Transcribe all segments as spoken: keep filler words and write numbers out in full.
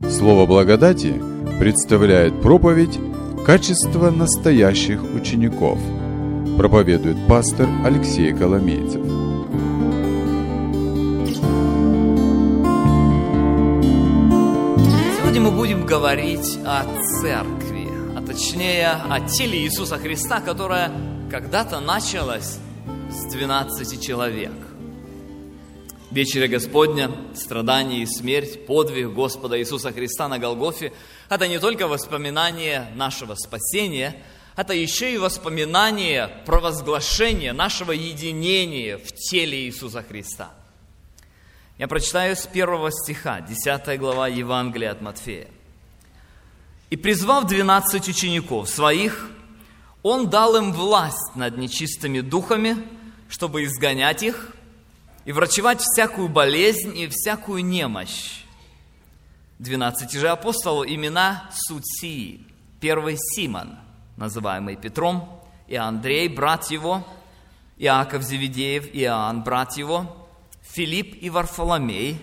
Слово благодати представляет проповедь «Качество настоящих учеников». Проповедует пастор Алексей Коломейцев. Сегодня мы будем говорить о церкви, а точнее о теле Иисуса Христа, которое когда-то началось с двенадцати человек. Вечеря Господня, страдания и смерть, подвиг Господа Иисуса Христа на Голгофе – это не только воспоминание нашего спасения, это еще и воспоминание провозглашения нашего единения в теле Иисуса Христа. Я прочитаю с первого стиха, десятая глава Евангелия от Матфея. «И призвав двенадцать учеников своих, Он дал им власть над нечистыми духами, чтобы изгонять их, и врачевать всякую болезнь и всякую немощь. Двенадцати же апостолов имена суть сии. Первый Симон, называемый Петром, и Андрей, брат его, Иаков Зеведеев, Иоанн, брат его, Филипп и Варфоломей,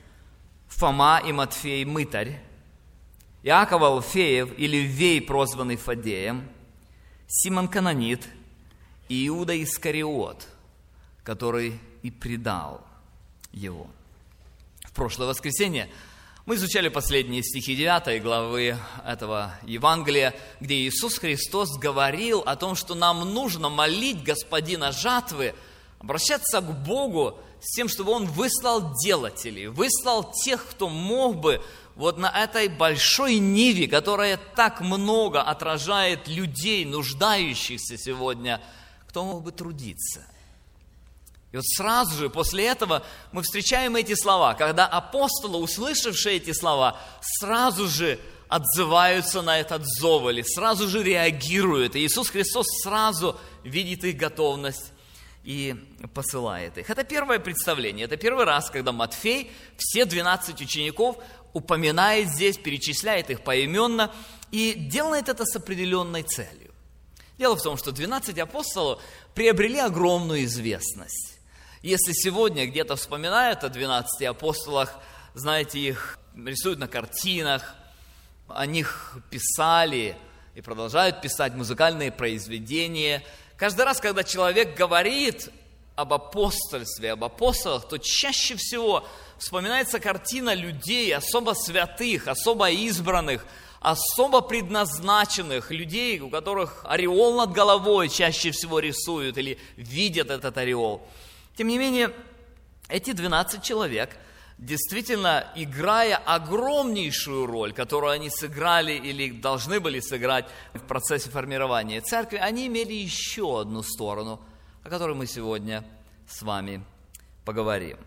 Фома и Матфей, мытарь, Иаков Алфеев и Левей, прозванный Фадеем, Симон Кананит и Иуда Искариот, который и предал его». В прошлое воскресенье мы изучали последние стихи девятой главы этого Евангелия, где Иисус Христос говорил о том, что нам нужно молить Господина жатвы, обращаться к Богу с тем, чтобы Он выслал делателей, выслал тех, кто мог бы вот на этой большой ниве, которая так много отражает людей, нуждающихся сегодня, кто мог бы трудиться. И вот сразу же после этого мы встречаем эти слова, когда апостолы, услышавшие эти слова, сразу же отзываются на этот зов, или сразу же реагируют. И Иисус Христос сразу видит их готовность и посылает их. Это первое представление, это первый раз, когда Матфей все двенадцать учеников упоминает здесь, перечисляет их поименно и делает это с определенной целью. Дело в том, что двенадцать апостолов приобрели огромную известность. Если сегодня где-то вспоминают о двенадцати апостолах, знаете, их рисуют на картинах, о них писали и продолжают писать музыкальные произведения. Каждый раз, когда человек говорит об апостольстве, об апостолах, то чаще всего вспоминается картина людей, особо святых, особо избранных, особо предназначенных людей, у которых ореол над головой чаще всего рисуют или видят этот ореол. Тем не менее, эти двенадцать человек, действительно играя огромнейшую роль, которую они сыграли или должны были сыграть в процессе формирования церкви, они имели еще одну сторону, о которой мы сегодня с вами поговорим.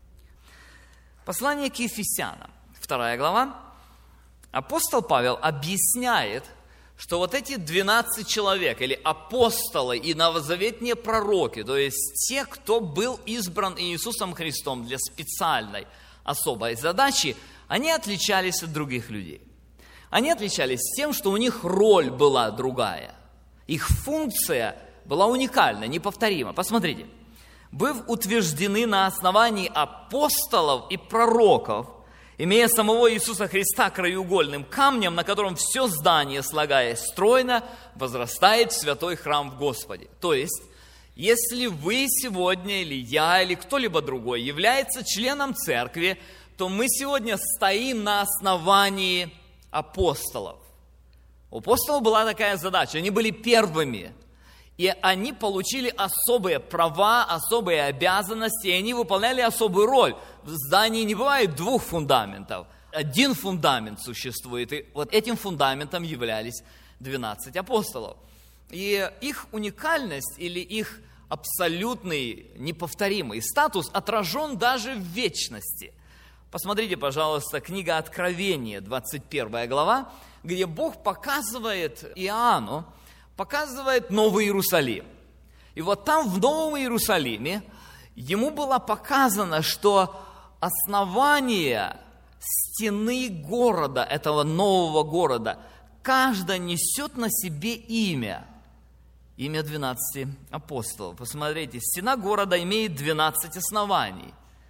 Послание к Ефесянам, вторая глава. Апостол Павел объясняет, что вот эти двенадцать человек, или апостолы и новозаветные пророки, то есть те, кто был избран Иисусом Христом для специальной, особой задачи, они отличались от других людей. Они отличались тем, что у них роль была другая. Их функция была уникальна, неповторима. Посмотрите. «Быв утверждены на основании апостолов и пророков, имея самого Иисуса Христа краеугольным камнем, на котором все здание, слагаясь стройно, возрастает в святой храм в Господе». То есть, если вы сегодня, или я, или кто-либо другой является членом церкви, то мы сегодня стоим на основании апостолов. У апостолов была такая задача, они были первыми. И они получили особые права, особые обязанности, и они выполняли особую роль. В здании не бывает двух фундаментов. Один фундамент существует, и вот этим фундаментом являлись двенадцать апостолов. И их уникальность или их абсолютный неповторимый статус отражен даже в вечности. Посмотрите, пожалуйста, книга Откровения, двадцать первая глава, где Бог показывает Иоанну, показывает Новый Иерусалим. И вот там, в Новом Иерусалиме, ему было показано, что основание стены города, этого нового города, каждая несет на себе имя. Имя двенадцати апостолов. Посмотрите, стена города имеет двенадцать оснований.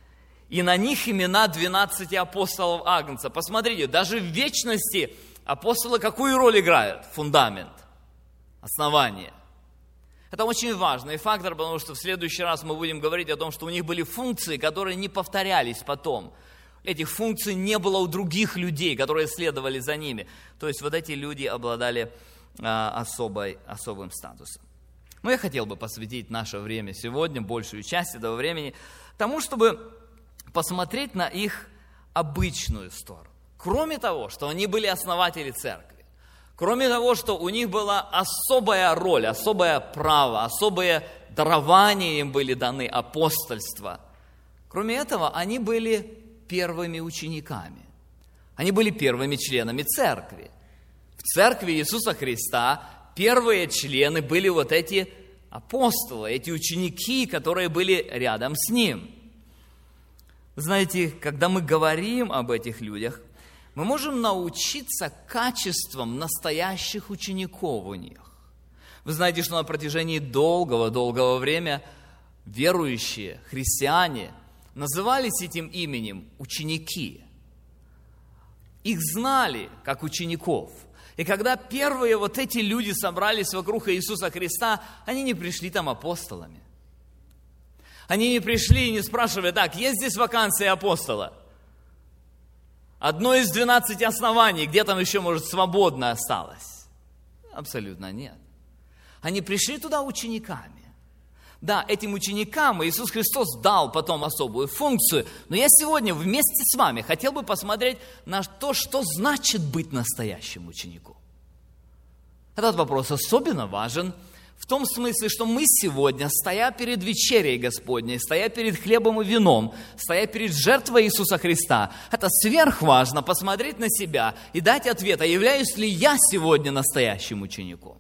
И на них имена двенадцати апостолов Агнца. Посмотрите, даже в вечности апостолы какую роль играют? Фундамент, основание. Это очень важный фактор, потому что в следующий раз мы будем говорить о том, что у них были функции, которые не повторялись потом. Этих функций не было у других людей, которые следовали за ними. То есть вот эти люди обладали а, особой, особым статусом. Но я хотел бы посвятить наше время сегодня, большую часть этого времени, тому, чтобы посмотреть на их обычную сторону. Кроме того, что они были основатели церкви, кроме того, что у них была особая роль, особое право, особые дарования им были даны, апостольство. Кроме этого, они были первыми учениками. Они были первыми членами церкви. В церкви Иисуса Христа первые члены были вот эти апостолы, эти ученики, которые были рядом с Ним. Знаете, когда мы говорим об этих людях, мы можем научиться качествам настоящих учеников у них. Вы знаете, что на протяжении долгого-долгого времени верующие, христиане, назывались этим именем ученики. Их знали как учеников. И когда первые вот эти люди собрались вокруг Иисуса Христа, они не пришли там апостолами. Они не пришли и не спрашивали: так, есть здесь вакансия апостола? Одно из двенадцати оснований, где там еще, может, свободно осталось? Абсолютно нет. Они пришли туда учениками. Да, этим ученикам Иисус Христос дал потом особую функцию, но я сегодня вместе с вами хотел бы посмотреть на то, что значит быть настоящим учеником. Этот вопрос особенно важен в том смысле, что мы сегодня, стоя перед вечерей Господней, стоя перед хлебом и вином, стоя перед жертвой Иисуса Христа, это сверхважно посмотреть на себя и дать ответ, а являюсь ли я сегодня настоящим учеником?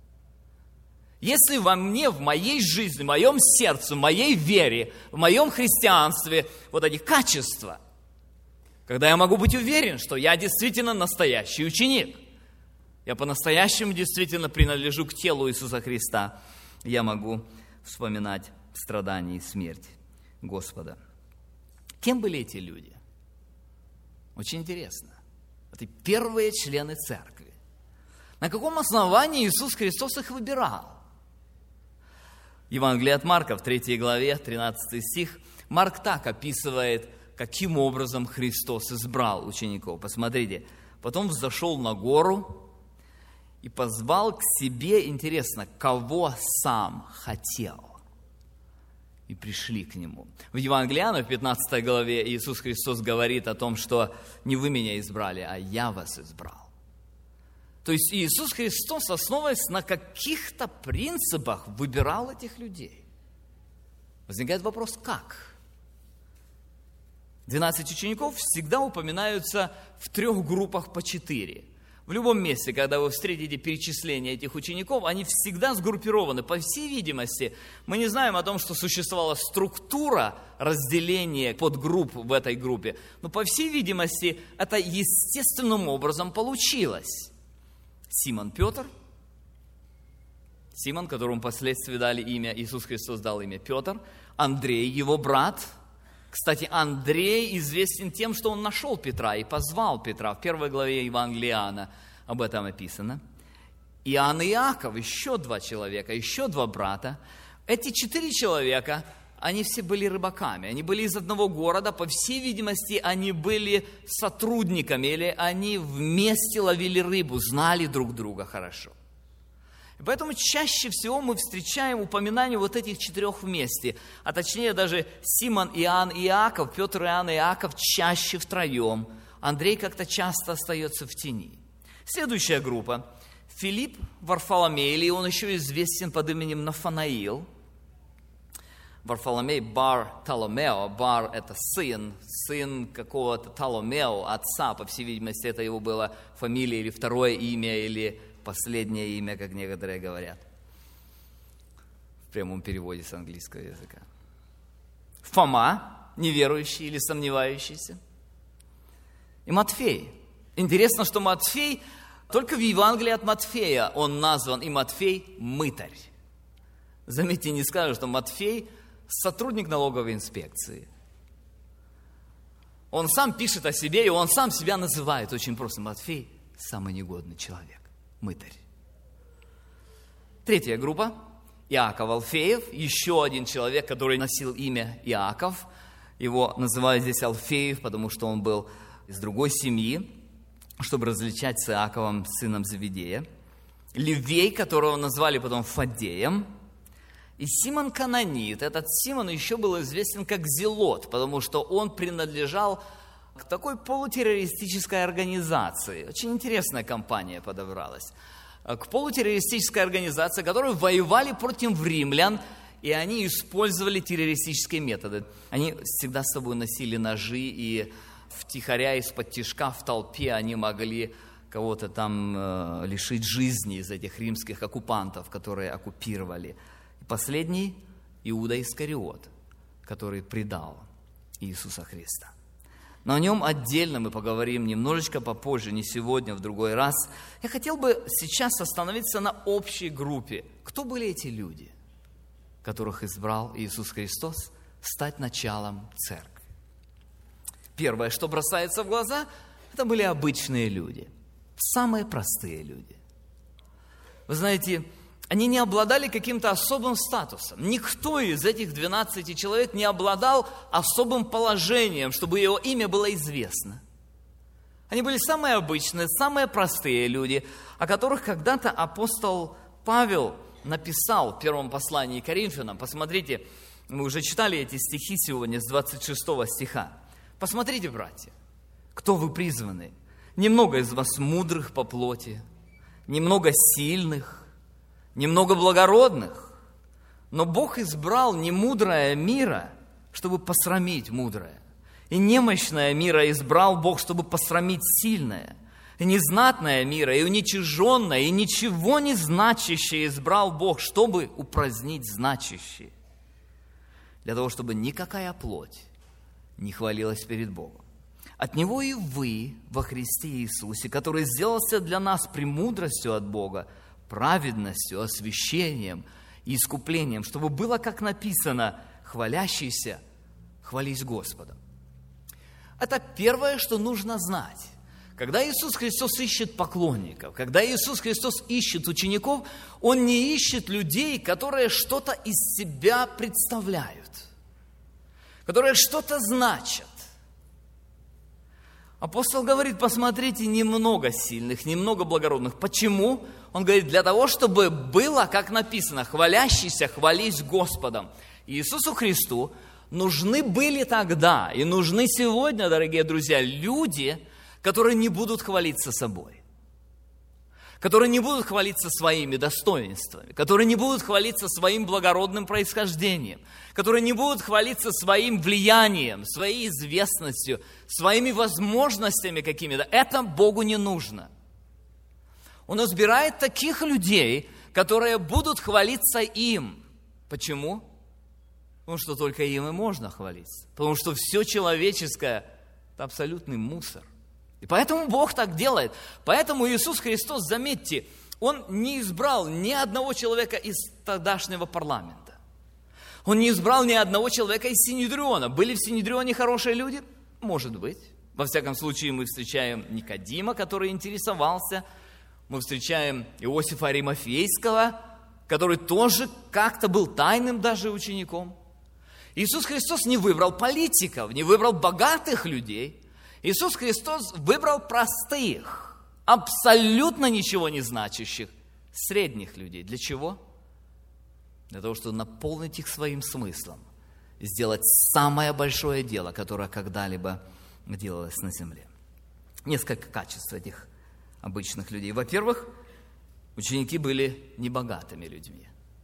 Если во мне, в моей жизни, в моем сердце, в моей вере, в моем христианстве вот эти качества, когда я могу быть уверен, что я действительно настоящий ученик, я по-настоящему действительно принадлежу к телу Иисуса Христа, я могу вспоминать страдания и смерть Господа. Кем были эти люди? Очень интересно. Это первые члены церкви. На каком основании Иисус Христос их выбирал? Евангелие от Марка в третьей главе, тринадцатый стих, Марк так описывает, каким образом Христос избрал учеников. Посмотрите, потом взошел на гору и позвал к себе, интересно, кого сам хотел. И пришли к Нему. В Евангелии Иоанна, в пятнадцатой главе, Иисус Христос говорит о том, что не вы меня избрали, а я вас избрал. То есть Иисус Христос, основываясь на каких-то принципах, выбирал этих людей. Возникает вопрос, как? двенадцать учеников всегда упоминаются в трех группах по четыре. В любом месте, когда вы встретите перечисление этих учеников, они всегда сгруппированы. По всей видимости, мы не знаем о том, что существовала структура разделения подгрупп в этой группе. Но, по всей видимости, это естественным образом получилось. Симон Петр, Симон, которому впоследствии дали имя, Иисус Христос дал имя Петр, Андрей, его брат. Кстати, Андрей известен тем, что он нашел Петра и позвал Петра. В первой главе Евангелия Иоанна об этом описано. Иоанн и Иаков, еще два человека, еще два брата. Эти четыре человека, они все были рыбаками, они были из одного города, по всей видимости, они были сотрудниками, или они вместе ловили рыбу, знали друг друга хорошо. И поэтому чаще всего мы встречаем упоминание вот этих четырех вместе, а точнее даже Симон, Иоанн и Иаков, Петр, Иоанн и Иаков чаще втроем, Андрей как-то часто остается в тени. Следующая группа. Филипп, Варфоломей, или он еще известен под именем Нафанаил. Варфоломей бар Толомео, бар это сын, сын какого-то Толомео, отца, по всей видимости, это его была фамилия или второе имя, или последнее имя, как некоторые говорят, в прямом переводе с английского языка. Фома, неверующий или сомневающийся. И Матфей. Интересно, что Матфей, только в Евангелии от Матфея он назван, и Матфей мытарь. Заметьте, не скажу, что Матфей сотрудник налоговой инспекции. Он сам пишет о себе, и он сам себя называет очень просто. Матфей – самый негодный человек, мытарь. Третья группа – Иаков Алфеев, еще один человек, который носил имя Иаков. Его называют здесь Алфеев, потому что он был из другой семьи, чтобы различать с Иаковом, сыном Зеведея. Левей, которого назвали потом Фаддеем. И Симон Канонит. Этот Симон еще был известен как Зелот, потому что он принадлежал к такой полутеррористической организации. Очень интересная компания подобралась. К полутеррористической организации, которые воевали против римлян, и они использовали террористические методы. Они всегда с собой носили ножи, и втихаря из-под тишка в толпе они могли кого-то там э, лишить жизни из этих римских оккупантов, которые оккупировали. И последний – Иуда Искариот, который предал Иисуса Христа. Но о нем отдельно мы поговорим немножечко попозже, не сегодня, в другой раз. Я хотел бы сейчас остановиться на общей группе. Кто были эти люди, которых избрал Иисус Христос стать началом церкви? Первое, что бросается в глаза, это были обычные люди, самые простые люди. Вы знаете, они не обладали каким-то особым статусом. Никто из этих двенадцати человек не обладал особым положением, чтобы его имя было известно. Они были самые обычные, самые простые люди, о которых когда-то апостол Павел написал в первом послании к Коринфянам. Посмотрите, мы уже читали эти стихи сегодня с двадцать шестого стиха. Посмотрите, братья, кто вы призваны. Немного из вас мудрых по плоти, немного сильных, немного благородных. Но Бог избрал немудрое мира, чтобы посрамить мудрое. И немощное мира избрал Бог, чтобы посрамить сильное. И незнатное мира, и уничиженное, и ничего не значащее избрал Бог, чтобы упразднить значащее. Для того, чтобы никакая плоть не хвалилась перед Богом. От Него и вы во Христе Иисусе, который сделался для нас премудростью от Бога, праведностью, освящением и искуплением, чтобы было, как написано, хвалящийся, хвались Господом. Это первое, что нужно знать. Когда Иисус Христос ищет поклонников, когда Иисус Христос ищет учеников, Он не ищет людей, которые что-то из себя представляют, которые что-то значат. Апостол говорит, посмотрите, немного сильных, немного благородных. Почему? Он говорит, для того, чтобы было, как написано, хвалящийся, хвались Господом. Иисусу Христу нужны были тогда и нужны сегодня, дорогие друзья, люди, которые не будут хвалиться собой, которые не будут хвалиться своими достоинствами, которые не будут хвалиться своим благородным происхождением, которые не будут хвалиться своим влиянием, своей известностью, своими возможностями какими-то. Это Богу не нужно. Он избирает таких людей, которые будут хвалиться им. Почему? Потому что только им и можно хвалиться. Потому что все человеческое – это абсолютный мусор. И поэтому Бог так делает. Поэтому Иисус Христос, заметьте, Он не избрал ни одного человека из тогдашнего парламента. Он не избрал ни одного человека из Синедриона. Были в Синедрионе хорошие люди? Может быть. Во всяком случае, мы встречаем Никодима, который интересовался. Мы встречаем Иосифа Аримафейского, который тоже как-то был тайным даже учеником. Иисус Христос не выбрал политиков, не выбрал богатых людей. Иисус Христос выбрал простых, абсолютно ничего не значащих, средних людей. Для чего? Для того, чтобы наполнить их своим смыслом, сделать самое большое дело, которое когда-либо делалось на земле. Несколько качеств этих обычных людей. Во-первых, ученики были небогатыми людьми.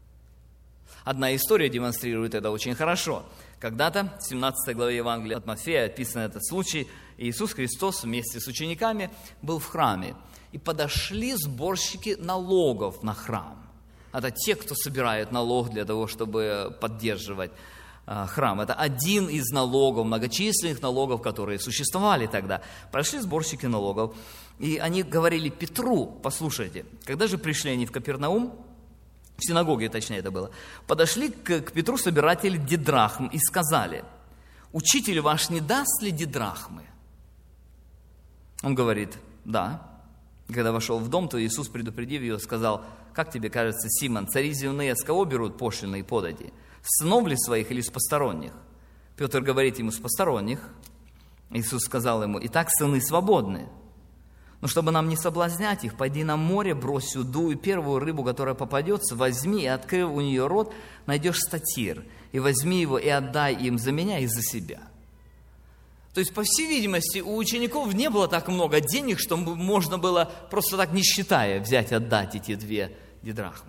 Одна история демонстрирует это очень хорошо. Когда-то, в семнадцатой главе Евангелия от Матфея, описан этот случай, Иисус Христос вместе с учениками был в храме. И подошли сборщики налогов на храм. Это те, кто собирает налог для того, чтобы поддерживать э, храм. Это один из налогов, многочисленных налогов, которые существовали тогда. Прошли сборщики налогов, и они говорили Петру, послушайте, когда же пришли они в Капернаум, в синагоге, точнее, это было, подошли к, к Петру собиратели дидрахм и сказали: учитель ваш не даст ли дидрахмы? Он говорит, да. Когда вошел в дом, то Иисус, предупредив его, сказал, как тебе кажется, Симон, цари земные с кого берут пошлины и подади? С сынов ли своих или с посторонних? Петр говорит ему, с посторонних. Иисус сказал ему, итак, сыны свободны. Но чтобы нам не соблазнять их, пойди на море, брось уду, и первую рыбу, которая попадется, возьми, и, открыв у нее рот, найдешь статир, и возьми его, и отдай им за меня и за себя. То есть, по всей видимости, у учеников не было так много денег, что можно было, просто так не считая, взять и отдать эти две дидрахмы.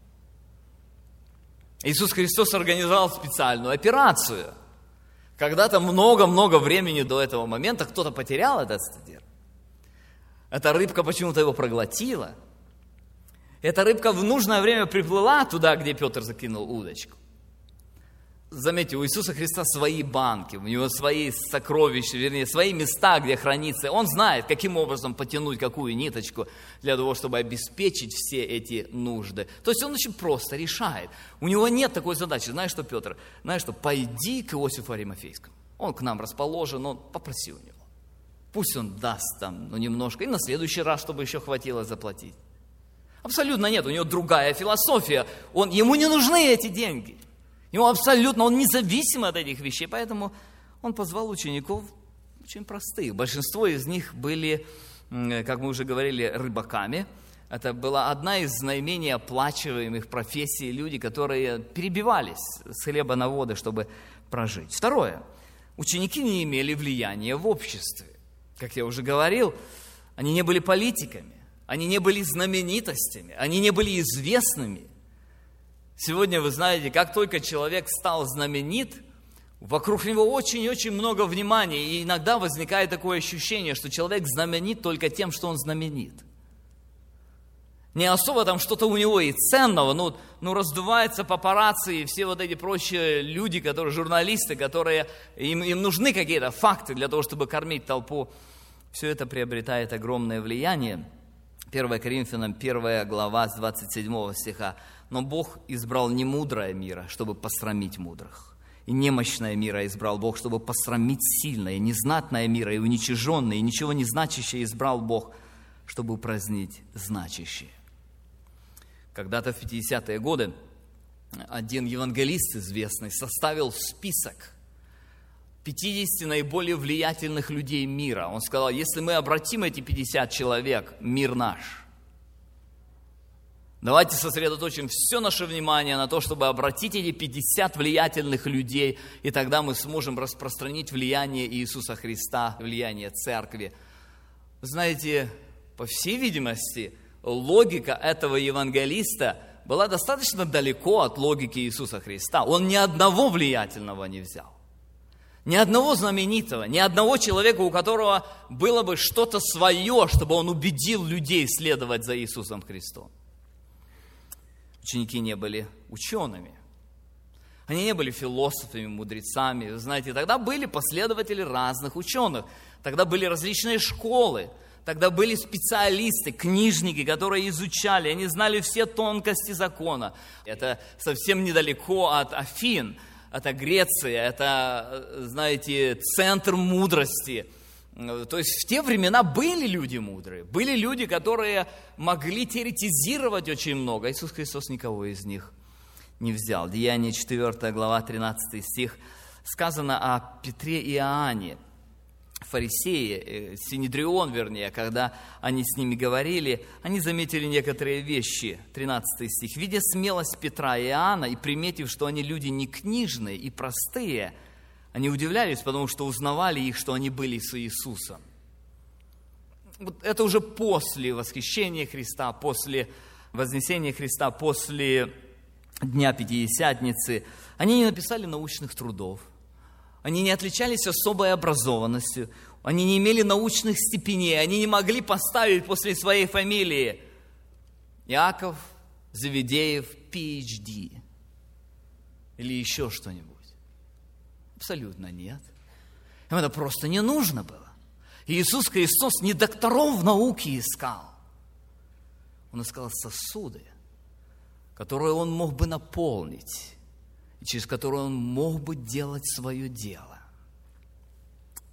Иисус Христос организовал специальную операцию. Когда-то много-много времени до этого момента кто-то потерял этот статир. Эта рыбка почему-то его проглотила. Эта рыбка в нужное время приплыла туда, где Петр закинул удочку. Заметьте, у Иисуса Христа свои банки, у Него свои сокровища, вернее, свои места, где хранится. Он знает, каким образом потянуть какую ниточку для того, чтобы обеспечить все эти нужды. То есть Он очень просто решает. У Него нет такой задачи. Знаешь что, Петр? Знаешь что, пойди к Иосифу Аримафейскому. Он к нам расположен, он попроси у него. Пусть он даст там, ну, немножко, и на следующий раз, чтобы еще хватило заплатить. Абсолютно нет, у него другая философия. Он, ему не нужны эти деньги. Ему абсолютно, он независим от этих вещей. Поэтому он позвал учеников очень простых. Большинство из них были, как мы уже говорили, рыбаками. Это была одна из наименее оплачиваемых профессий. Люди, которые перебивались с хлеба на воды, чтобы прожить. Второе. Ученики не имели влияния в обществе. Как я уже говорил, они не были политиками, они не были знаменитостями, они не были известными. Сегодня, вы знаете, как только человек стал знаменит, вокруг него очень-очень много внимания, и иногда возникает такое ощущение, что человек знаменит только тем, что он знаменит. Не особо там что-то у него и ценного, ну, ну раздувается папарацци и все вот эти прочие люди, которые, журналисты, которые, им, им нужны какие-то факты для того, чтобы кормить толпу. Все это приобретает огромное влияние. первое Коринфянам, первая глава с двадцать седьмого стиха. «Но Бог избрал не мудрое мира, чтобы посрамить мудрых, и немощное мира избрал Бог, чтобы посрамить сильное, и незнатное мира, и уничиженное, и ничего не значащее избрал Бог, чтобы упразднить значащее». Когда-то в пятидесятые годы один евангелист известный составил список пятидесяти наиболее влиятельных людей мира. Он сказал, если мы обратим эти пятьдесят человек, мир наш. Давайте сосредоточим все наше внимание на то, чтобы обратить эти пятьдесят влиятельных людей, и тогда мы сможем распространить влияние Иисуса Христа, влияние Церкви. Знаете, по всей видимости, логика этого евангелиста была достаточно далеко от логики Иисуса Христа. Он ни одного влиятельного не взял. Ни одного знаменитого, ни одного человека, у которого было бы что-то свое, чтобы он убедил людей следовать за Иисусом Христом. Ученики не были учеными. Они не были философами, мудрецами. Вы знаете, тогда были последователи разных ученых. Тогда были различные школы. Тогда были специалисты, книжники, которые изучали, они знали все тонкости закона. Это совсем недалеко от Афин, это Греция, это, знаете, центр мудрости. То есть в те времена были люди мудрые, были люди, которые могли теоретизировать очень много. Иисус Христос никого из них не взял. Деяния четвёртая глава, тринадцатый стих, сказано о Петре и Иоанне. Фарисеи, Синедрион, вернее, когда они с ними говорили, они заметили некоторые вещи. тринадцатый стих. «Видя смелость Петра и Иоанна и приметив, что они люди не книжные и простые, они удивлялись, потому что узнавали их, что они были с Иисусом». Вот это уже после восхищения Христа, после вознесения Христа, после Дня Пятидесятницы. Они не написали научных трудов. Они не отличались особой образованностью, они не имели научных степеней, они не могли поставить после своей фамилии Иаков, Завидеев, пи эйч ди или еще что-нибудь. Абсолютно нет. Им это просто не нужно было. Иисус Христос не докторов в науке искал. Он искал сосуды, которые Он мог бы наполнить, через которую он мог бы делать свое дело.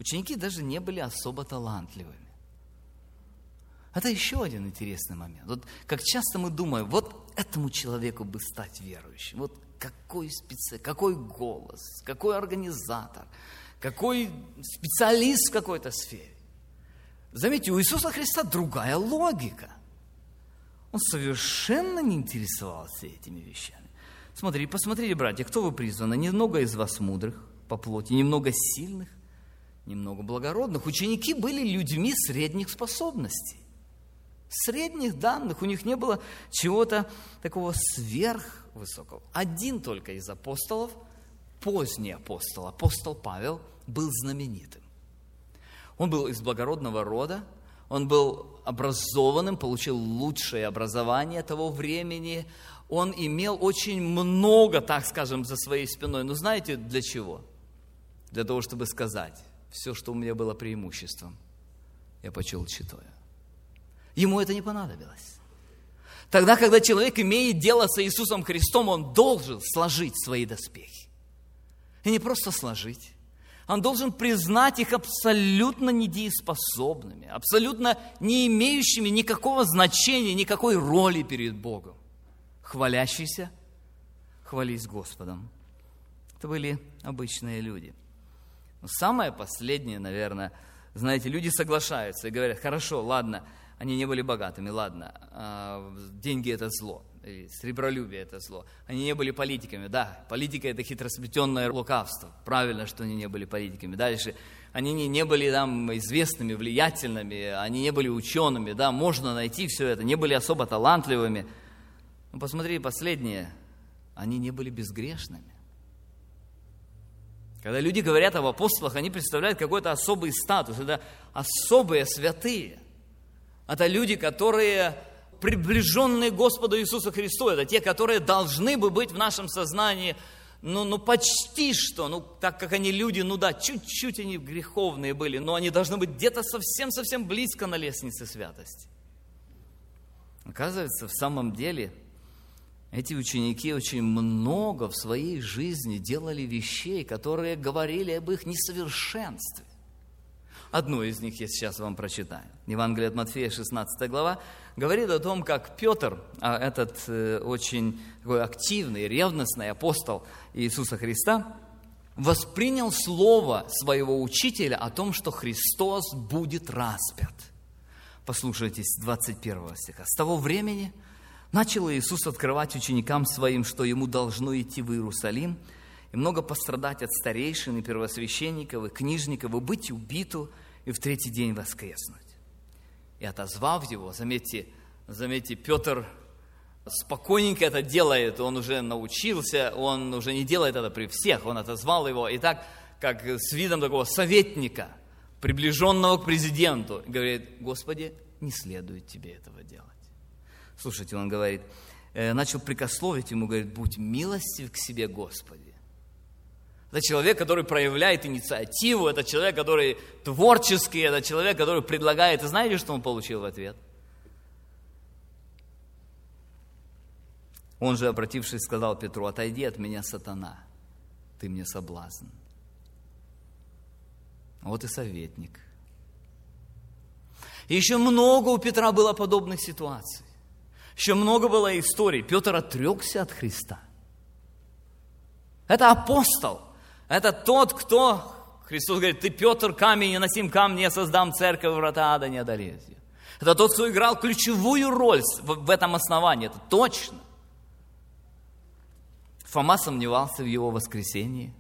Ученики даже не были особо талантливыми. Это еще один интересный момент. Вот как часто мы думаем, вот этому человеку бы стать верующим. Вот какой специалист, какой голос, какой организатор, какой специалист в какой-то сфере. Заметьте, у Иисуса Христа другая логика. Он совершенно не интересовался этими вещами. Смотри, посмотрите, братья, кто вы призваны? Немного из вас мудрых по плоти, немного сильных, немного благородных. Ученики были людьми средних способностей. Средних данных, у них не было чего-то такого сверхвысокого. Один только из апостолов, поздний апостол, апостол Павел, был знаменитым. Он был из благородного рода, он был образованным, получил лучшее образование того времени, он имел очень много, так скажем, за своей спиной. Но знаете, для чего? Для того, чтобы сказать, все, что у меня было преимуществом, я почел читаю. Ему это не понадобилось. Тогда, когда человек имеет дело с Иисусом Христом, он должен сложить свои доспехи. И не просто сложить. Он должен признать их абсолютно недееспособными, абсолютно не имеющими никакого значения, никакой роли перед Богом. Хвалящийся, хвались Господом. Это были обычные люди. Но самое последнее, наверное, знаете, люди соглашаются и говорят, хорошо, ладно, они не были богатыми, ладно, деньги – это зло, сребролюбие – это зло. Они не были политиками, да, политика – это хитросплетенное лукавство. Правильно, что они не были политиками. Дальше, они не, не были там известными, влиятельными, они не были учеными, да, можно найти все это, не были особо талантливыми. Но посмотри, последнее, они не были безгрешными. Когда люди говорят об апостолах, они представляют какой-то особый статус, это особые святые. Это люди, которые приближенные к Господу Иисусу Христу. Это те, которые должны бы быть в нашем сознании, ну, ну почти что, ну так как они люди, ну да, чуть-чуть они греховные были, но они должны быть где-то совсем-совсем близко на лестнице святости. Оказывается, в самом деле, эти ученики очень много в своей жизни делали вещей, которые говорили об их несовершенстве. Одну из них я сейчас вам прочитаю. Евангелие от Матфея, шестнадцатая глава, говорит о том, как Петр, этот э, очень такой активный, ревностный апостол Иисуса Христа, воспринял слово своего учителя о том, что Христос будет распят. Послушайте с двадцать первого стиха. «С того времени начал Иисус открывать ученикам своим, что ему должно идти в Иерусалим, и много пострадать от старейшин и первосвященников, и книжников, и быть убиту, и в третий день воскреснуть. И отозвав его, заметьте, заметьте, Петр спокойненько это делает, он уже научился, он уже не делает это при всех, он отозвал его, и так, как с видом такого советника, приближенного к президенту, говорит, Господи, не следует тебе этого делать. Слушайте, он говорит, начал прикословить ему, говорит, будь милостив к себе, Господи. Это человек, который проявляет инициативу, это человек, который творческий, это человек, который предлагает. И знаете, что он получил в ответ? Он же, обратившись, сказал Петру, отойди от меня, сатана, ты мне соблазн. Вот и советник. И еще много у Петра было подобных ситуаций. Еще много было историй. Петр отрекся от Христа. Это апостол. Это тот, кто, Христос говорит, ты, Петр, камень, и на сим камне я создам церковь, врата ада не одолеют ее. Это тот, кто играл ключевую роль в, в этом основании, это точно. Фома сомневался в его воскресении.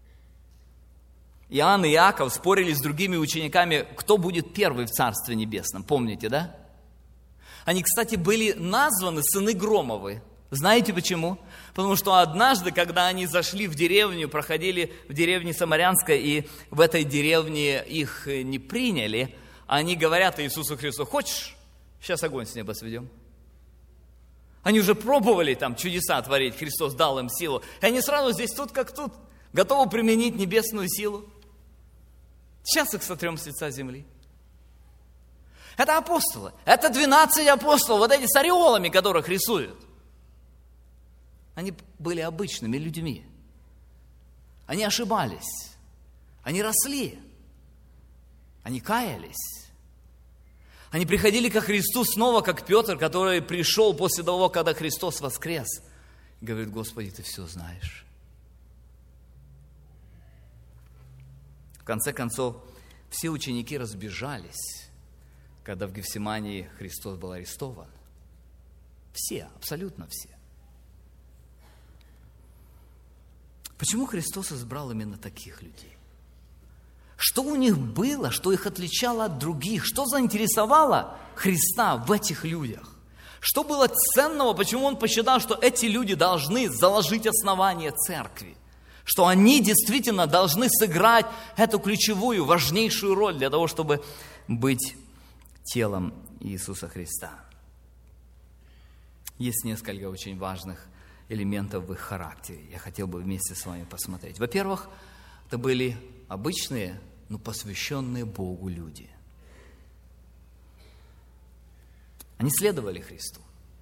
Иоанн и Иаков спорили с другими учениками, кто будет первый в Царстве Небесном, помните, да? Они, кстати, были названы сыны Громовы. Знаете почему? Потому что однажды, когда они зашли в деревню, проходили в деревне Самарянской, и в этой деревне их не приняли, они говорят Иисусу Христу, хочешь, сейчас огонь с неба сведем? Они уже пробовали там чудеса творить, Христос дал им силу, и они сразу здесь тут как тут, готовы применить небесную силу. Сейчас их сотрем с лица земли. Это апостолы, это двенадцать апостолов, вот эти с ореолами, которых рисуют. Они были обычными людьми. Они ошибались. Они росли. Они каялись. Они приходили ко Христу снова, как Петр, который пришел после того, когда Христос воскрес. И говорит: Господи, Ты все знаешь. В конце концов, все ученики разбежались, когда в Гефсимании Христос был арестован. Все, абсолютно все. Почему Христос избрал именно таких людей? Что у них было, что их отличало от других? Что заинтересовало Христа в этих людях? Что было ценного, почему Он посчитал, что эти люди должны заложить основание церкви? Что они действительно должны сыграть эту ключевую, важнейшую роль для того, чтобы быть телом Иисуса Христа. Есть несколько очень важных элементов в их характере. Я хотел бы вместе с вами посмотреть. Во-первых, это были обычные, но посвященные Богу люди. Они следовали Христу.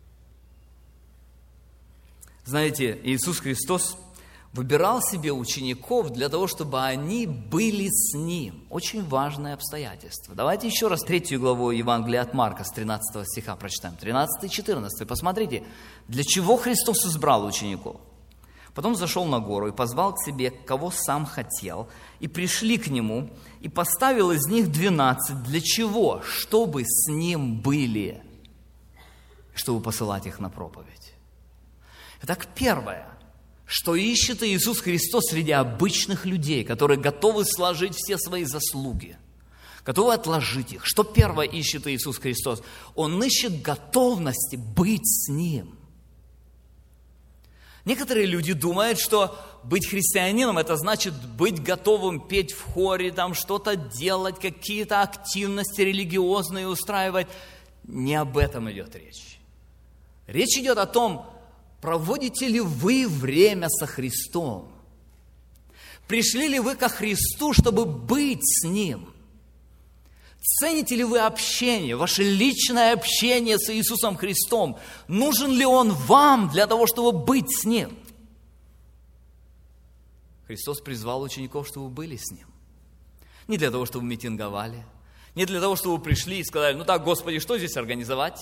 Знаете, Иисус Христос выбирал себе учеников для того, чтобы они были с Ним. Очень важное обстоятельство. Давайте еще раз третью главу Евангелия от Марка с тринадцатого стиха прочитаем. тринадцатый и четырнадцатый. Посмотрите, для чего Христос избрал учеников. Потом зашел на гору и позвал к себе, кого сам хотел, и пришли к Нему, и поставил из них двенадцать. Для чего? Чтобы с Ним были, чтобы посылать их на проповедь. Итак, первое, что ищет Иисус Христос среди обычных людей, которые готовы сложить все свои заслуги, готовы отложить их. Что первое ищет Иисус Христос? Он ищет готовности быть с Ним. Некоторые люди думают, что быть христианином – это значит быть готовым петь в хоре, там что-то делать, какие-то активности религиозные устраивать. Не об этом идет речь. Речь идет о том, проводите ли вы время со Христом? Пришли ли вы ко Христу, чтобы быть с Ним? Цените ли вы общение, ваше личное общение с Иисусом Христом? Нужен ли Он вам для того, чтобы быть с Ним? Христос призвал учеников, чтобы были с Ним. Не для того, чтобы митинговали, не для того, чтобы пришли и сказали: ну так, Господи, что здесь организовать?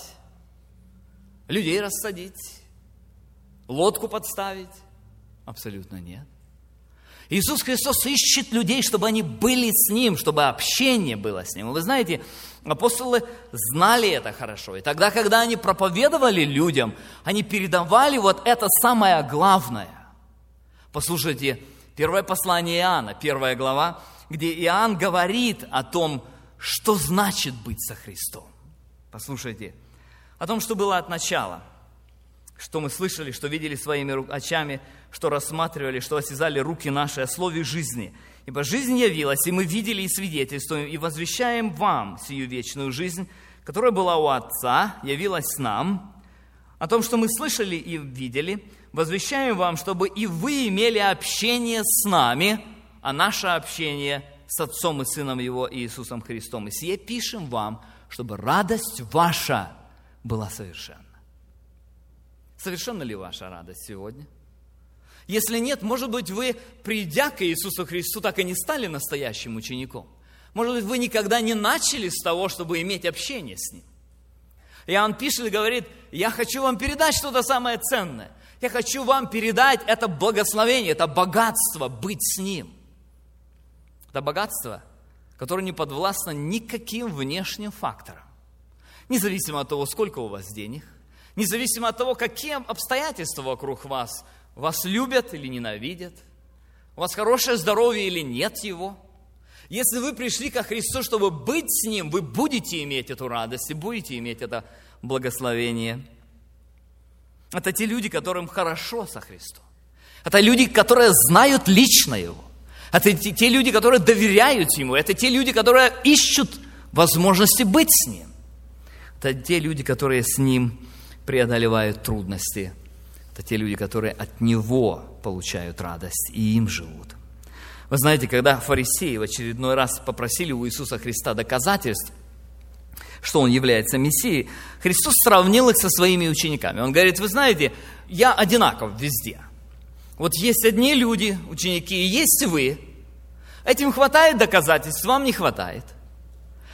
Людей рассадить? Лодку подставить? Абсолютно нет. Иисус Христос ищет людей, чтобы они были с Ним, чтобы общение было с Ним. И вы знаете, апостолы знали это хорошо. И тогда, когда они проповедовали людям, они передавали вот это самое главное. Послушайте, первое послание Иоанна, первая глава, где Иоанн говорит о том, что значит быть со Христом. Послушайте, о том, что было от начала. Что мы слышали, что видели своими очами, что рассматривали, что осязали руки наши о слове жизни. Ибо жизнь явилась, и мы видели и свидетельствуем, и возвещаем вам сию вечную жизнь, которая была у Отца, явилась нам. О том, что мы слышали и видели, возвещаем вам, чтобы и вы имели общение с нами, а наше общение с Отцом и Сыном Его Иисусом Христом. И сие пишем вам, чтобы радость ваша была совершенна. Совершенна ли ваша радость сегодня? Если нет, может быть, вы, придя к Иисусу Христу, так и не стали настоящим учеником. Может быть, вы никогда не начали с того, чтобы иметь общение с Ним. Иоанн пишет и говорит: я хочу вам передать что-то самое ценное. Я хочу вам передать это благословение, это богатство, быть с Ним. Это богатство, которое не подвластно никаким внешним факторам. Независимо от того, сколько у вас денег, независимо от того, какие обстоятельства вокруг вас, вас любят или ненавидят, у вас хорошее здоровье или нет его. Если вы пришли ко Христу, чтобы быть с Ним, вы будете иметь эту радость и будете иметь это благословение. Это те люди, которым хорошо со Христом. Это люди, которые знают лично Его. Это те люди, которые доверяют Ему. Это те люди, которые ищут возможности быть с Ним. Это те люди, которые с Ним преодолевают трудности. Это те люди, которые от Него получают радость и им живут. Вы знаете, когда фарисеи в очередной раз попросили у Иисуса Христа доказательств, что Он является Мессией, Христос сравнил их со своими учениками. Он говорит: вы знаете, я одинаков везде. Вот есть одни люди, ученики, и есть вы. Этим хватает доказательств, вам не хватает.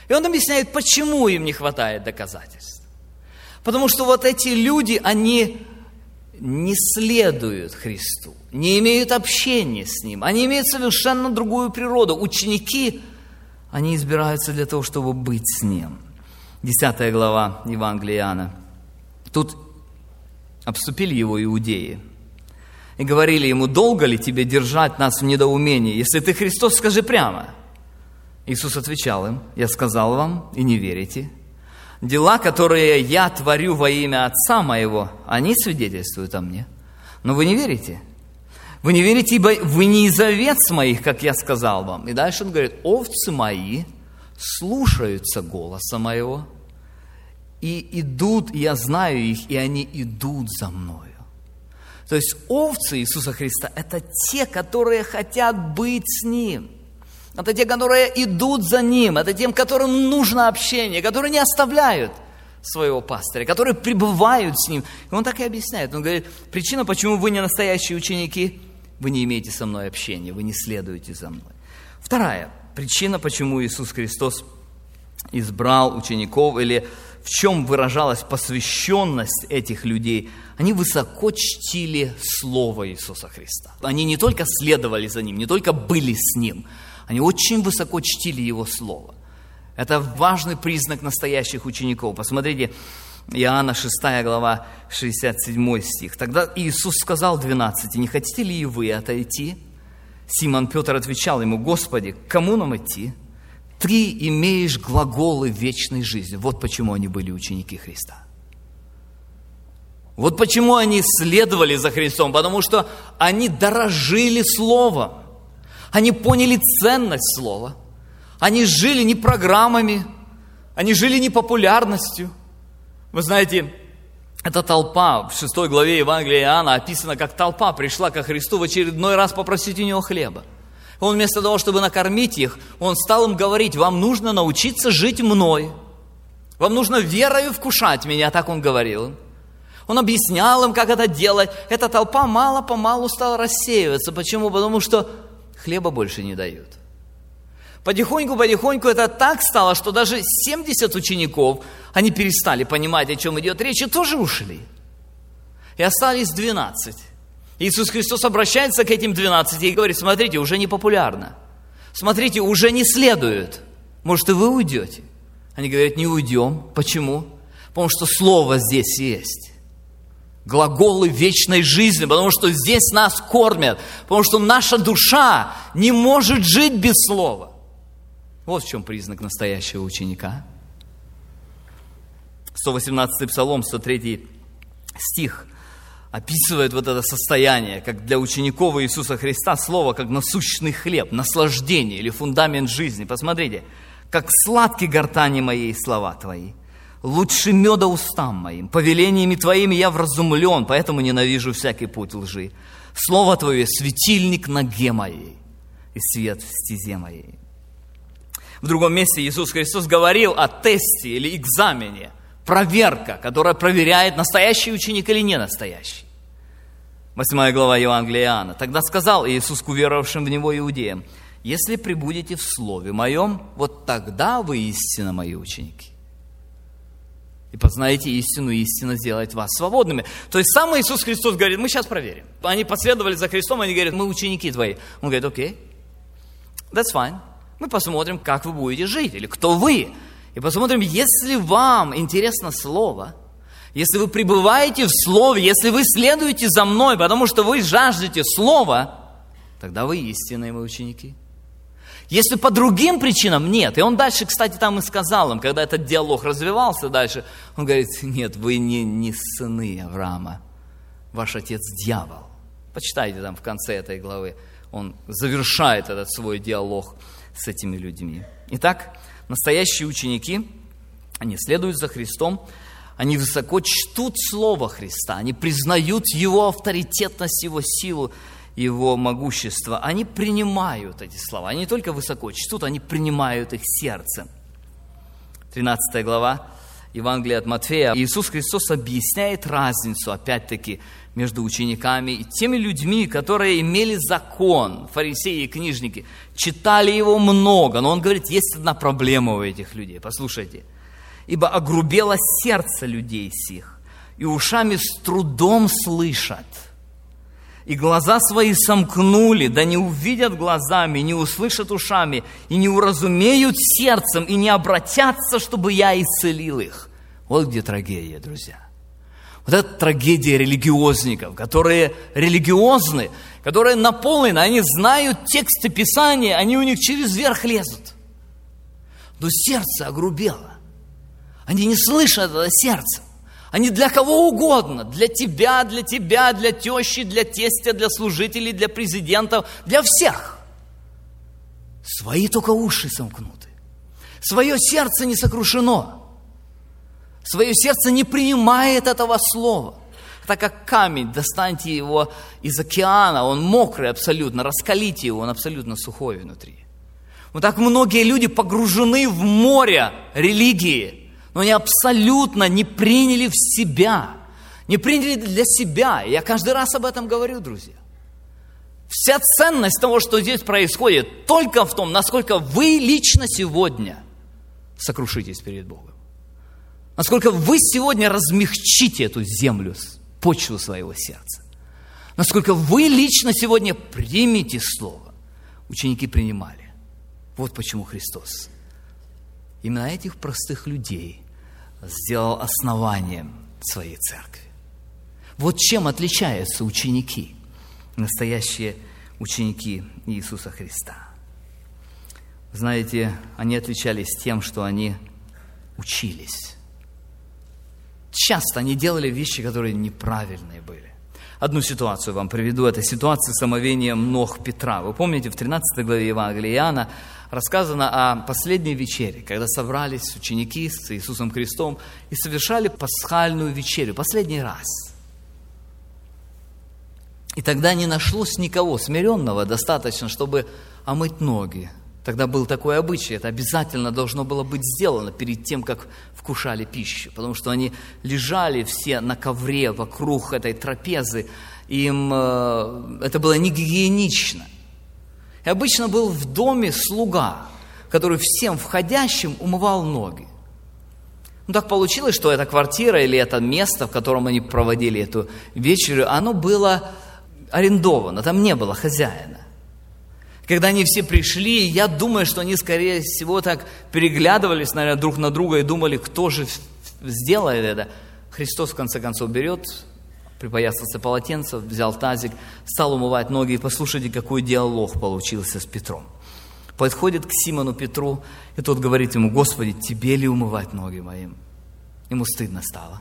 И он объясняет, почему им не хватает доказательств. Потому что вот эти люди, они не следуют Христу, не имеют общения с Ним, они имеют совершенно другую природу. Ученики, они избираются для того, чтобы быть с Ним. Десятая глава Евангелия Иоанна. Тут обступили его иудеи и говорили ему: долго ли тебе держать нас в недоумении? Если ты Христос, скажи прямо. Иисус отвечал им: я сказал вам, и не верите. Дела, которые я творю во имя Отца моего, они свидетельствуют о мне. Но вы не верите. Вы не верите, ибо вы не из овец моих, как я сказал вам. И дальше он говорит: овцы мои слушаются голоса моего, и идут, и я знаю их, и они идут за мною. То есть овцы Иисуса Христа – это те, которые хотят быть с Ним. Это те, которые идут за Ним. Это тем, которым нужно общение, которые не оставляют своего пастыря, которые пребывают с Ним. И он так и объясняет. Он говорит: причина, почему вы не настоящие ученики, вы не имеете со мной общения, вы не следуете за мной. Вторая причина, почему Иисус Христос избрал учеников, или в чем выражалась посвященность этих людей, они высоко чтили Слово Иисуса Христа. Они не только следовали за Ним, не только были с Ним, они очень высоко чтили Его Слово. Это важный признак настоящих учеников. Посмотрите, Иоанна шестая глава, шестьдесят седьмой стих. Тогда Иисус сказал двенадцати: не хотите ли и вы отойти? Симон Петр отвечал ему: Господи, к кому нам идти? Ты имеешь глаголы вечной жизни. Вот почему они были ученики Христа. Вот почему они следовали за Христом, потому что они дорожили Словом. Они поняли ценность Слова. Они жили не программами, они жили не популярностью. Вы знаете, эта толпа в шестой главе Евангелия Иоанна описана, как толпа пришла ко Христу в очередной раз попросить у Него хлеба. Он вместо того, чтобы накормить их, Он стал им говорить: вам нужно научиться жить мной. Вам нужно верою вкушать меня, так Он говорил им. Он объяснял им, как это делать. Эта толпа мало-помалу стала рассеиваться. Почему? Потому что хлеба больше не дают. Потихоньку-потихоньку это так стало, что даже семьдесят учеников, они перестали понимать, о чем идет речь, и тоже ушли. И остались двенадцать. Иисус Христос обращается к этим двенадцати и говорит: смотрите, уже не популярно. Смотрите, уже не следует. Может, и вы уйдете? Они говорят: не уйдем. Почему? Потому что Слово здесь есть. Глаголы вечной жизни, потому что здесь нас кормят, потому что наша душа не может жить без Слова. Вот в чем признак настоящего ученика. сто восемнадцатый Псалом, сто третий стих описывает вот это состояние, как для учеников Иисуса Христа Слово как насущный хлеб, наслаждение или фундамент жизни. Посмотрите: как сладки гортани моей слова Твои, лучше меда устам моим, повелениями Твоими я вразумлен, поэтому ненавижу всякий путь лжи. Слово Твое — светильник ноге моей и свет в стезе моей. В другом месте Иисус Христос говорил о тесте или экзамене, проверка, которая проверяет, настоящий ученик или не настоящий. Восьмая глава Евангелия Иоанна. Тогда сказал Иисус к уверовавшим в Него иудеям: если пребудете в Слове Моем, вот тогда вы истинно Мои ученики. И познаете истину, и истина сделает вас свободными. То есть сам Иисус Христос говорит: мы сейчас проверим. Они последовали за Христом, они говорят: мы ученики Твои. Он говорит: окей, okay, that's fine. Мы посмотрим, как вы будете жить, или кто вы. И посмотрим, если вам интересно Слово, если вы пребываете в Слове, если вы следуете за мной, потому что вы жаждете Слова, тогда вы истинные мои ученики. Если по другим причинам, нет. И он дальше, кстати, там и сказал им, когда этот диалог развивался дальше, он говорит: нет, вы не, не сыны Авраама, ваш отец дьявол. Почитайте там в конце этой главы, он завершает этот свой диалог с этими людьми. Итак, настоящие ученики, они следуют за Христом, они высоко чтут Слово Христа, они признают Его авторитетность, Его силу, Его могущество. Они принимают эти слова, они не только высоко чтут, они принимают их сердцем. тринадцатая глава Евангелия от Матфея, Иисус Христос объясняет разницу, опять-таки, между учениками и теми людьми, которые имели закон, фарисеи и книжники, читали его много, но Он говорит, есть одна проблема у этих людей. Послушайте. «Ибо огрубело сердце людей сих, и ушами с трудом слышат, и глаза свои сомкнули, да не увидят глазами, не услышат ушами, и не уразумеют сердцем, и не обратятся, чтобы я исцелил их». Вот где трагедия, друзья. Вот это трагедия религиозников, которые религиозны, которые наполнены, они знают тексты Писания, они у них через верх лезут. Но сердце огрубело. Они не слышат это сердцем. Они для кого угодно, для тебя, для тебя, для тещи, для тестя, для служителей, для президентов, для всех. Свои только уши сомкнуты. Свое сердце не сокрушено. Свое сердце не принимает этого слова. Так как камень, достаньте его из океана, он мокрый абсолютно, раскалите его, он абсолютно сухой внутри. Вот так многие люди погружены в море религии, но они абсолютно не приняли в себя, не приняли для себя. Я каждый раз об этом говорю, друзья. Вся ценность того, что здесь происходит, только в том, насколько вы лично сегодня сокрушитесь перед Богом. Насколько вы сегодня размягчите эту землю, почву своего сердца. Насколько вы лично сегодня примете Слово. Ученики принимали. Вот почему Христос именно этих простых людей сделал основанием своей церкви. Вот чем отличаются ученики, настоящие ученики Иисуса Христа. Знаете, они отличались тем, что они учились. Часто они делали вещи, которые неправильные были. Одну ситуацию вам приведу. Это ситуация с омовением ног Петра. Вы помните, в тринадцатой главе Евангелия Иоанна рассказано о последней вечере, когда собрались ученики с Иисусом Христом и совершали пасхальную вечерю, последний раз. И тогда не нашлось никого смиренного достаточно, чтобы омыть ноги. Тогда был такой обычай, это обязательно должно было быть сделано перед тем, как вкушали пищу, потому что они лежали все на ковре вокруг этой трапезы, и им э, это было не гигиенично. И обычно был в доме слуга, который всем входящим умывал ноги. Ну, так получилось, что эта квартира или это место, в котором они проводили эту вечерю, оно было арендовано, там не было хозяина. Когда они все пришли, я думаю, что они, скорее всего, так переглядывались, наверное, друг на друга и думали, кто же сделает это. Христос, в конце концов, берет, припоясался полотенце, взял тазик, стал умывать ноги. И послушайте, какой диалог получился с Петром. Подходит к Симону Петру, и тот говорит ему: «Господи, тебе ли умывать ноги моим?» Ему стыдно стало.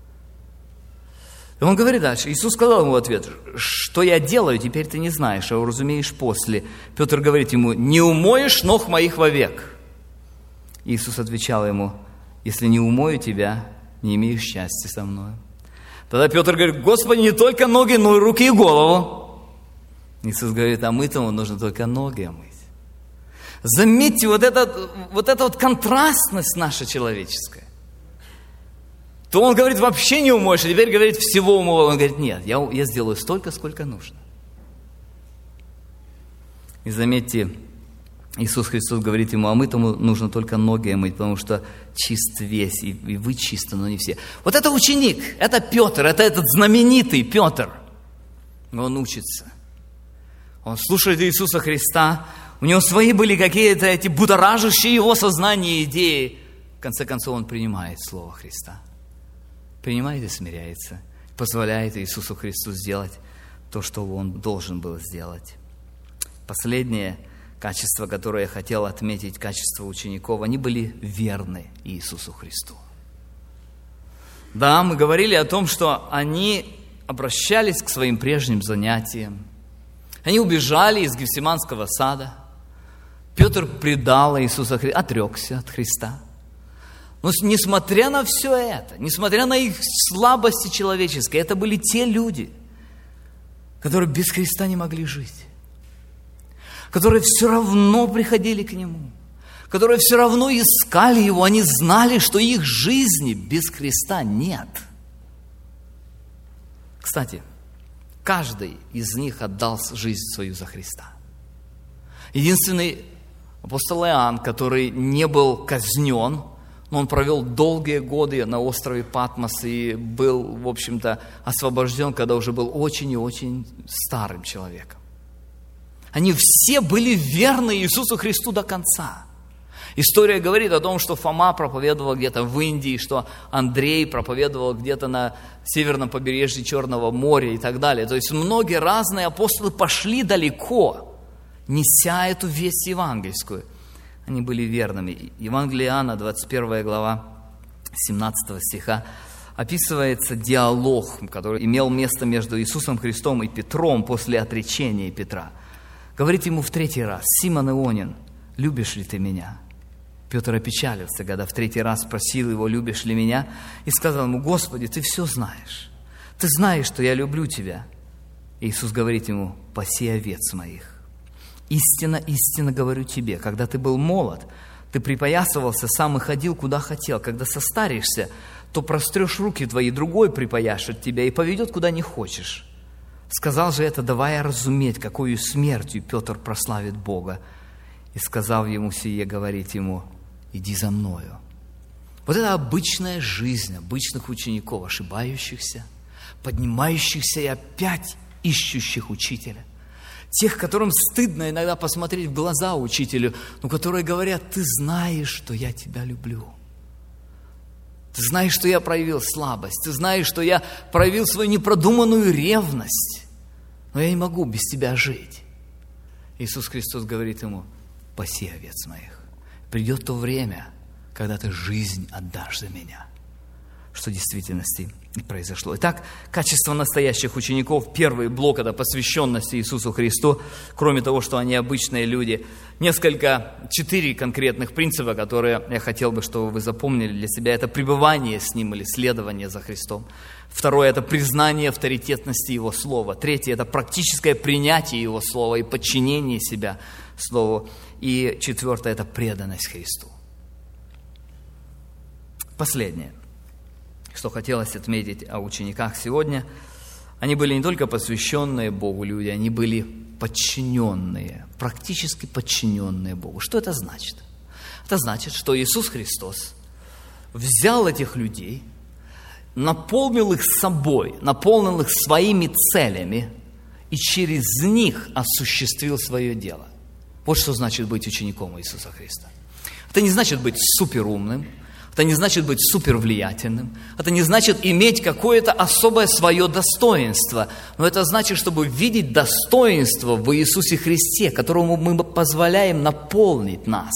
И он говорит дальше. Иисус сказал ему в ответ: «Что я делаю, теперь ты не знаешь, а уразумеешь после». Петр говорит ему: «Не умоешь ног моих вовек». Иисус отвечал ему: «Если не умою тебя, не имею счастья со мной». Тогда Петр говорит: «Господи, не только ноги, но и руки и голову». Иисус говорит: «А мытому нужно только ноги омыть». Заметьте вот, этот, вот эта вот контрастность наша человеческая. То он говорит, вообще не умоешь, а теперь говорит, всего умываю. Он говорит, нет, я, я сделаю столько, сколько нужно. И заметьте, Иисус Христос говорит ему: а мытому нужно только ноги омыть, потому что чист весь, и, и вы чисты, но не все. Вот это ученик, это Петр, это этот знаменитый Петр. Он учится. Он слушает Иисуса Христа, у него свои были какие-то эти будоражащие его сознание идеи. В конце концов, он принимает Слово Христа. Принимает и смиряется, позволяет Иисусу Христу сделать то, что Он должен был сделать. Последнее качество, которое я хотел отметить, качество учеников, они были верны Иисусу Христу. Да, мы говорили о том, что они обращались к своим прежним занятиям. Они убежали из Гефсиманского сада. Петр предал Иисуса Христа, отрекся от Христа. Но несмотря на все это, несмотря на их слабости человеческие, это были те люди, которые без Христа не могли жить, которые все равно приходили к Нему, которые все равно искали Его, они знали, что их жизни без Христа нет. Кстати, каждый из них отдал жизнь свою за Христа. Единственный апостол Иоанн, который не был казнен, но он провел долгие годы на острове Патмос и был, в общем-то, освобожден, когда уже был очень и очень старым человеком. Они все были верны Иисусу Христу до конца. История говорит о том, что Фома проповедовал где-то в Индии, что Андрей проповедовал где-то на северном побережье Черного моря и так далее. То есть многие разные апостолы пошли далеко, неся эту весть евангельскую. Они были верными. Евангелие Иоанна, двадцать первая глава, семнадцатого стиха, описывается диалог, который имел место между Иисусом Христом и Петром после отречения Петра. Говорит ему в третий раз: «Симон Ионин, любишь ли ты меня?» Петр опечалился, когда в третий раз спросил его: «Любишь ли меня?» И сказал ему: «Господи, ты все знаешь. Ты знаешь, что я люблю тебя». И Иисус говорит ему: «Паси овец моих. Истинно, истинно говорю тебе, когда ты был молод, ты припоясывался сам и ходил, куда хотел. Когда состаришься, то прострешь руки твои, другой припояшет тебя и поведет, куда не хочешь». Сказал же это, давая разуметь, какою смертью Петр прославит Бога. И сказав ему сие, говорит ему: «Иди за мною». Вот это обычная жизнь обычных учеников, ошибающихся, поднимающихся и опять ищущих учителя. Тех, которым стыдно иногда посмотреть в глаза учителю, но которые говорят: «Ты знаешь, что я тебя люблю. Ты знаешь, что я проявил слабость. Ты знаешь, что я проявил свою непродуманную ревность. Но я не могу без тебя жить». Иисус Христос говорит ему: «Паси овец моих. Придет то время, когда ты жизнь отдашь за меня». Что в действительности и произошло. Итак, качество настоящих учеников. Первый блок – это посвященность Иисусу Христу. Кроме того, что они обычные люди. Несколько, четыре конкретных принципа, которые я хотел бы, чтобы вы запомнили для себя. Это пребывание с Ним или следование за Христом. Второе – это признание авторитетности Его Слова. Третье – это практическое принятие Его Слова и подчинение себя Слову. И четвертое – это преданность Христу. Последнее, что хотелось отметить о учениках сегодня: они были не только посвященные Богу люди, они были подчиненные, практически подчиненные Богу. Что это значит? Это значит, что Иисус Христос взял этих людей, наполнил их собой, наполнил их своими целями и через них осуществил свое дело. Вот что значит быть учеником Иисуса Христа. Это не значит быть суперумным, это не значит быть супервлиятельным, это не значит иметь какое-то особое свое достоинство, но это значит, чтобы видеть достоинство в Иисусе Христе, которому мы позволяем наполнить нас,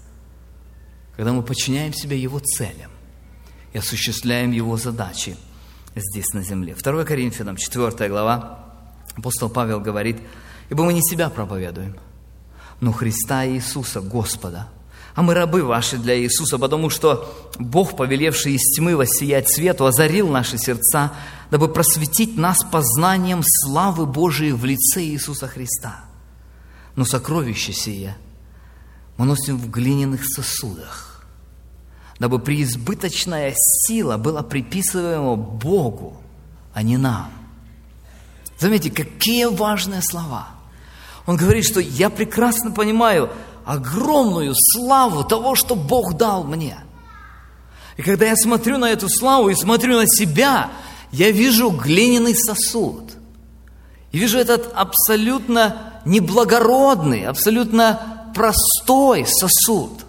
когда мы подчиняем себя Его целям и осуществляем Его задачи здесь на земле. второе Коринфянам, четвёртая глава, апостол Павел говорит: «Ибо мы не себя проповедуем, но Христа Иисуса, Господа. А мы рабы ваши для Иисуса, потому что Бог, повелевший из тьмы воссиять свету, озарил наши сердца, дабы просветить нас познанием славы Божией в лице Иисуса Христа. Но сокровище сие мы носим в глиняных сосудах, дабы преизбыточная сила была приписываема Богу, а не нам». Заметьте, какие важные слова. Он говорит, что я прекрасно понимаю огромную славу того, что Бог дал мне. И когда я смотрю на эту славу и смотрю на себя, я вижу глиняный сосуд. И вижу этот абсолютно неблагородный, абсолютно простой сосуд.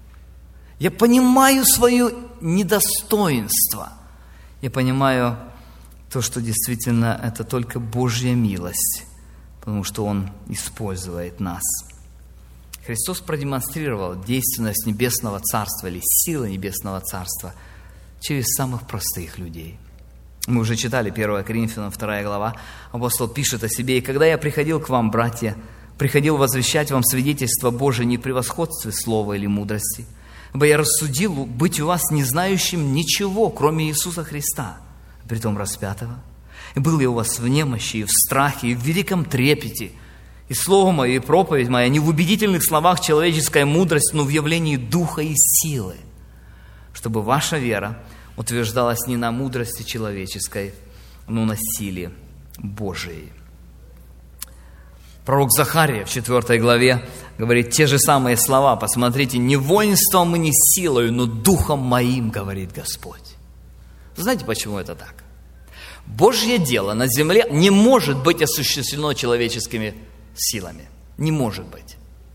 Я понимаю свое недостоинство. Я понимаю то, что действительно это только Божья милость, потому что Он использует нас. Христос продемонстрировал действенность Небесного Царства или силы Небесного Царства через самых простых людей. Мы уже читали первое Коринфянам, вторая глава. Апостол пишет о себе: «И когда я приходил к вам, братья, приходил возвещать вам свидетельство Божие не в превосходстве слова или мудрости, ибо я рассудил быть у вас не знающим ничего, кроме Иисуса Христа, притом распятого. И был я у вас в немощи, и в страхе, и в великом трепете, И слово мое, и проповедь моя не в убедительных словах человеческой мудрости, но в явлении духа и силы, чтобы ваша вера утверждалась не на мудрости человеческой, но на силе Божией. Пророк Захария в четвёртой главе говорит те же самые слова. Посмотрите, не воинством и не силою, но духом моим, говорит Господь. Знаете, почему это так? Божье дело на земле не может быть осуществлено человеческими силами. Не может быть.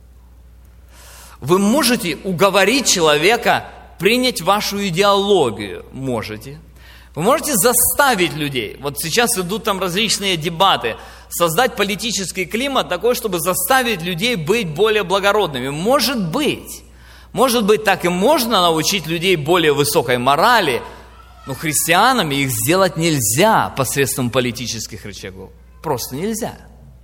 Вы можете уговорить человека принять вашу идеологию. Можете. Вы можете заставить людей. Вот сейчас идут там различные дебаты. Создать политический климат такой, чтобы заставить людей быть более благородными. Может быть. Может быть, так и можно научить людей более высокой морали, но христианами их сделать нельзя посредством политических рычагов. Просто нельзя.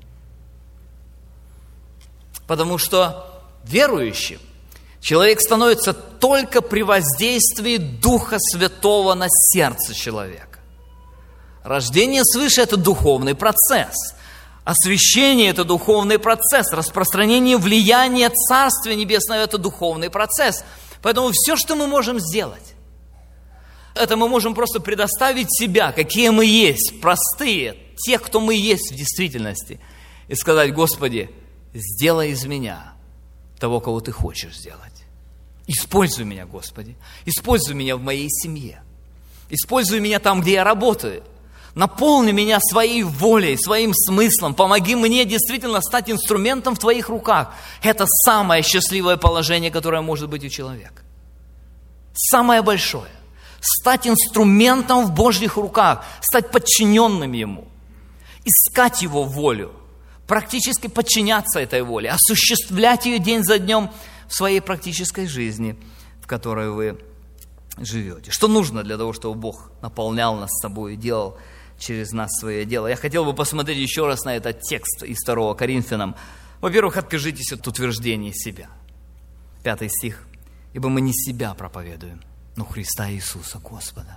Потому что верующим человек становится только при воздействии Духа Святого на сердце человека. Рождение свыше – это духовный процесс. Освящение – это духовный процесс. Распространение влияния Царствия Небесного – это духовный процесс. Поэтому все, что мы можем сделать, это мы можем просто предоставить себя, какие мы есть, простые, те, кто мы есть в действительности, и сказать: Господи, сделай из меня того, кого Ты хочешь сделать. Используй меня, Господи. Используй меня в моей семье. Используй меня там, где я работаю. Наполни меня своей волей, своим смыслом. Помоги мне действительно стать инструментом в Твоих руках. Это самое счастливое положение, которое может быть у человека. Самое большое. Стать инструментом в Божьих руках. Стать подчиненным Ему. Искать Его волю. Практически подчиняться этой воле. Осуществлять ее день за днем в своей практической жизни, в которой вы живете. Что нужно для того, чтобы Бог наполнял нас собой и делал через нас свое дело? Я хотел бы посмотреть еще раз на этот текст из второго Коринфянам. Во-первых, откажитесь от утверждения себя. Пятый стих. «Ибо мы не себя проповедуем, но Христа Иисуса Господа».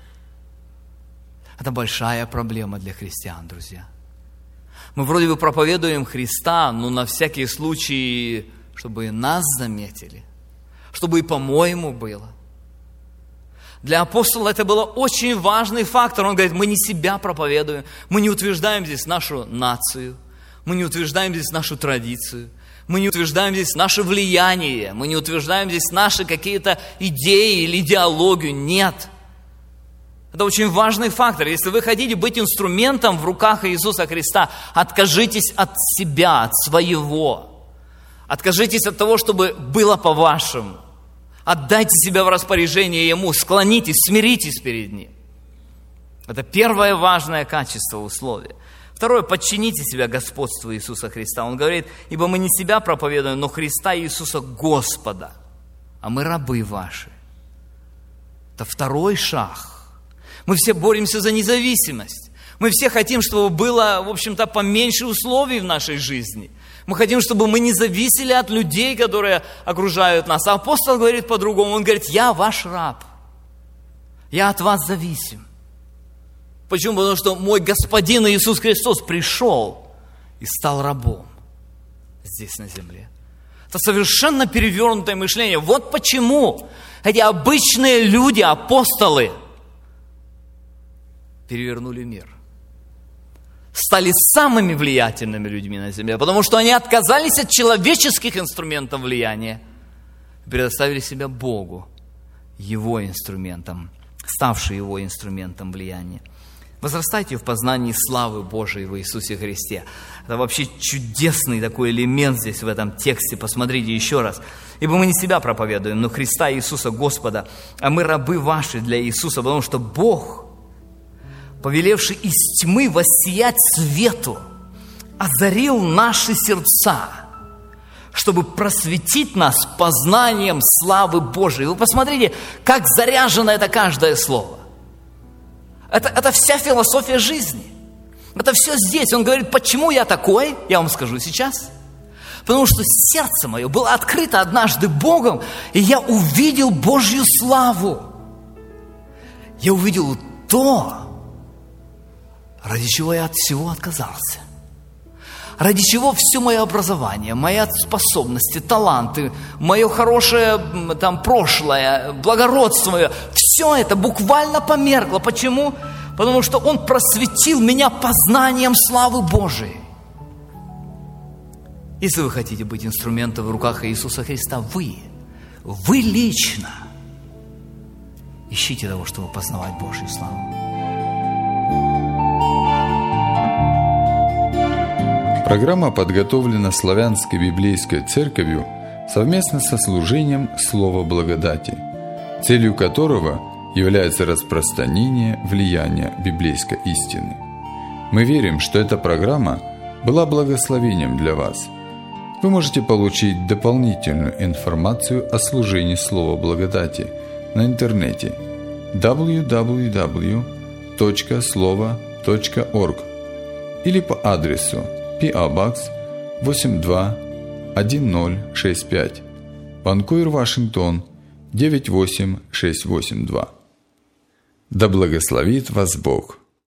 Это большая проблема для христиан, друзья. Мы вроде бы проповедуем Христа, но на всякий случай, чтобы и нас заметили, чтобы и по-моему было. Для апостола это был очень важный фактор. Он говорит: мы не себя проповедуем, мы не утверждаем здесь нашу нацию, мы не утверждаем здесь нашу традицию, мы не утверждаем здесь наше влияние, мы не утверждаем здесь наши какие-то идеи или идеологию. Нет. Это очень важный фактор. Если вы хотите быть инструментом в руках Иисуса Христа, откажитесь от себя, от своего. Откажитесь от того, чтобы было по-вашему. Отдайте себя в распоряжение Ему, склонитесь, смиритесь перед Ним. Это первое важное качество, условие. Второе, подчините себя господству Иисуса Христа. Он говорит: ибо мы не себя проповедуем, но Христа Иисуса Господа, а мы рабы ваши. Это второй шаг. Мы все боремся за независимость. Мы все хотим, чтобы было, в общем-то, поменьше условий в нашей жизни. Мы хотим, чтобы мы не зависели от людей, которые окружают нас. А апостол говорит по-другому. Он говорит: я ваш раб. Я от вас зависим. Почему? Потому что мой Господин Иисус Христос пришел и стал рабом здесь на земле. Это совершенно перевернутое мышление. Вот почему эти обычные люди, апостолы, перевернули мир. Стали самыми влиятельными людьми на земле, потому что они отказались от человеческих инструментов влияния и предоставили себя Богу, Его инструментом, ставший Его инструментом влияния. Возрастайте в познании славы Божией в Иисусе Христе. Это вообще чудесный такой элемент здесь в этом тексте. Посмотрите еще раз. Ибо мы не себя проповедуем, но Христа Иисуса Господа, а мы рабы ваши для Иисуса, потому что Бог, повелевший из тьмы воссиять свету, озарил наши сердца, чтобы просветить нас познанием славы Божией. Вы посмотрите, как заряжено это каждое слово. Это, это вся философия жизни. Это все здесь. Он говорит: почему я такой? Я вам скажу сейчас. Потому что сердце мое было открыто однажды Богом, и я увидел Божью славу. Я увидел то, ради чего я от всего отказался. Ради чего все мое образование, мои способности, таланты, мое хорошее там, прошлое, благородство, все это буквально померкло. Почему? Потому что Он просветил меня познанием славы Божией. Если вы хотите быть инструментом в руках Иисуса Христа, вы, вы лично ищите того, чтобы познавать Божью славу. Программа подготовлена Славянской библейской церковью совместно со служением Слова Благодати, целью которого является распространение влияния библейской истины. Мы верим, что эта программа была благословением для вас. Вы можете получить дополнительную информацию о служении Слова Благодати на интернете дабл ю дабл ю дабл ю точка слова точка орг или по адресу пи о Box восемь два один ноль шесть пять, Ванкувер, Вашингтон девять восемь шесть восемь два. Да благословит вас Бог!